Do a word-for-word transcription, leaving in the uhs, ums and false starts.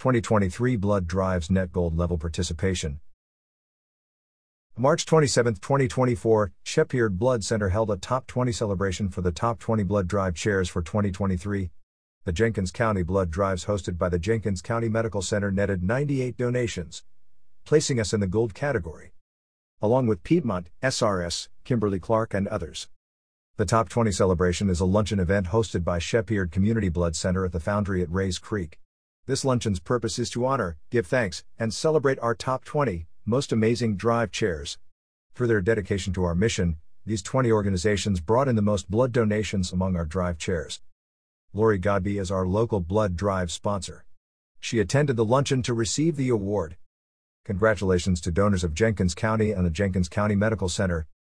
twenty twenty-three Blood Drives Net Gold Level Participation. March twenty-seventh, twenty twenty-four, Shepard Blood Center held a Top twenty celebration for the top twenty blood drive chairs for twenty twenty-three. The Jenkins County Blood Drives hosted by the Jenkins County Medical Center netted ninety-eight donations, placing us in the gold category, along with Piedmont, S R S, Kimberly-Clark and others. The Top twenty celebration is a luncheon event hosted by Shepard Community Blood Center at the Foundry at Rays Creek. This luncheon's purpose is to honor, give thanks, and celebrate our top twenty most amazing drive chairs. Through their dedication to our mission, these twenty organizations brought in the most blood donations among our drive chairs. Lori Godby is our local blood drive sponsor. She attended the luncheon to receive the award. Congratulations to donors of Jenkins County and the Jenkins County Medical Center,